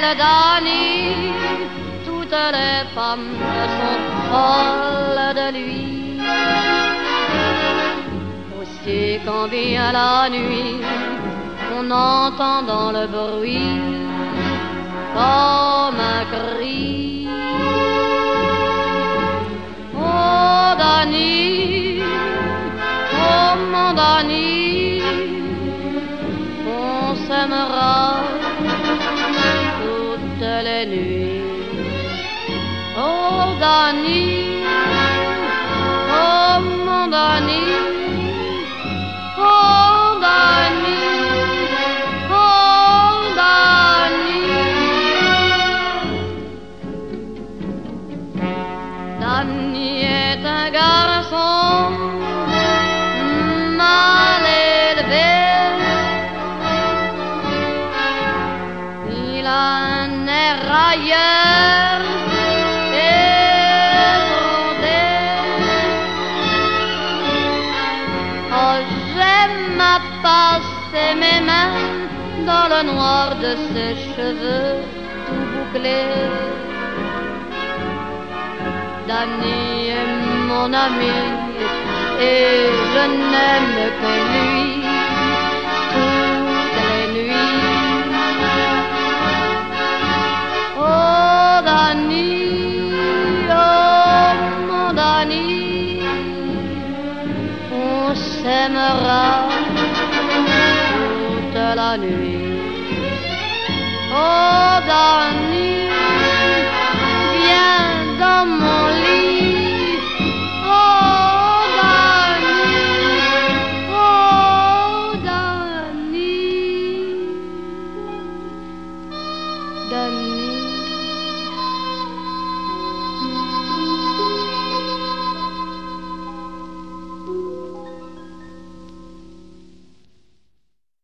belle Dany, toutes les femmes sont folles de lui. Aussi quand vient la nuit, on entend dans le bruit comme un cri. Oh Dany, oh mon Dany, on s'aimera toutes les nuits. Oh Dany, oh mon Dany, oh Dany, oh Dany. Dany est un garçon mal élevé. Il a un air railleur et rondé. Oh, j'aime à passer mes mains dans le noir de ses cheveux tout bouclés. Dany est mon ami et je n'aime que lui toutes les nuits. Oh Dany, oh mon Dany, on s'aimera toute la nuit. Oh Dany, viens dans mon lit.